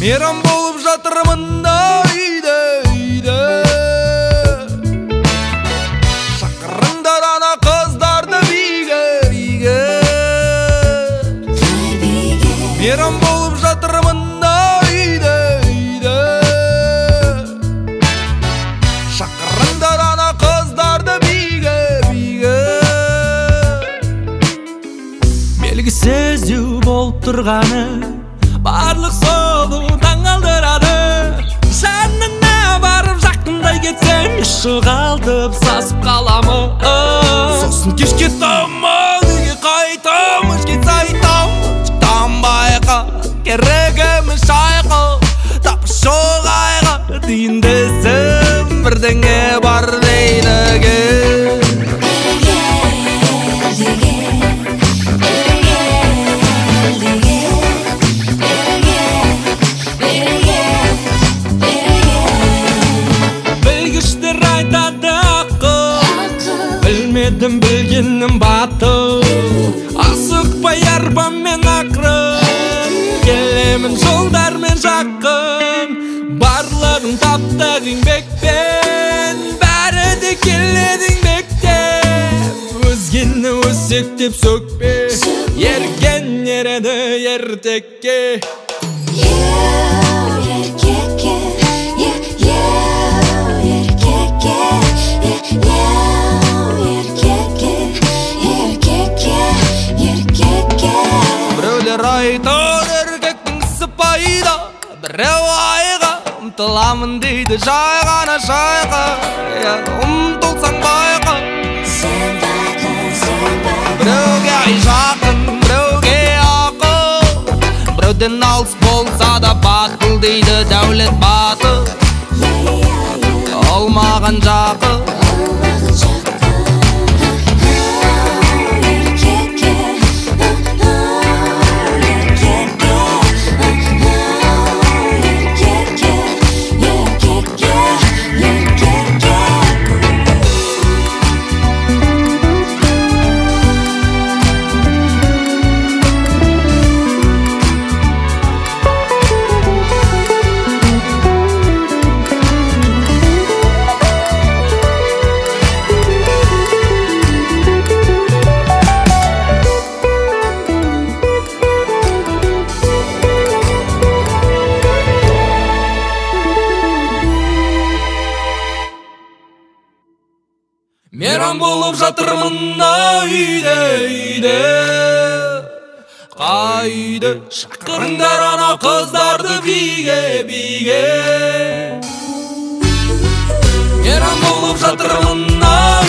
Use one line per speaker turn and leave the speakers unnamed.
Мейрам болып жатырмын үйде шақырыңдар ана қыздарды биге Мейрам болып жатырмын үйде шақырыңдар ана қыздарды биге
белгісіз болып тұрғаны барлық солу таңғалдырады жанына барып жақындай кетсем жоғалтып сасып қаламын
сосын кешке таман үйге қайтамын ішкен сайтам шықтам байқа керегіміз шайқы тапшы жоғайға дейін десем бірдеңе бар дейді
білмедім білгенім батыл асықпай арбамен ақырын келемін жолдармен жақын барлығын таптық еңбекпен бәрі де келеді еңбектеп өзгені өсектеп сөкпе ерген ереді ертекке
айтар еркектің ісі пайда біреу айға ұмтыламын дейді жай ғана жайға ұмтылсаң байқа біреуге ай жақын біреуге ақыл біреуден алыс болса да батыл дейді дәулет батыл ол маған жақын Мейрам болып жатырмын үйде қайда шақырыңдар ана қыздарды биге Мейрам болып жатырмын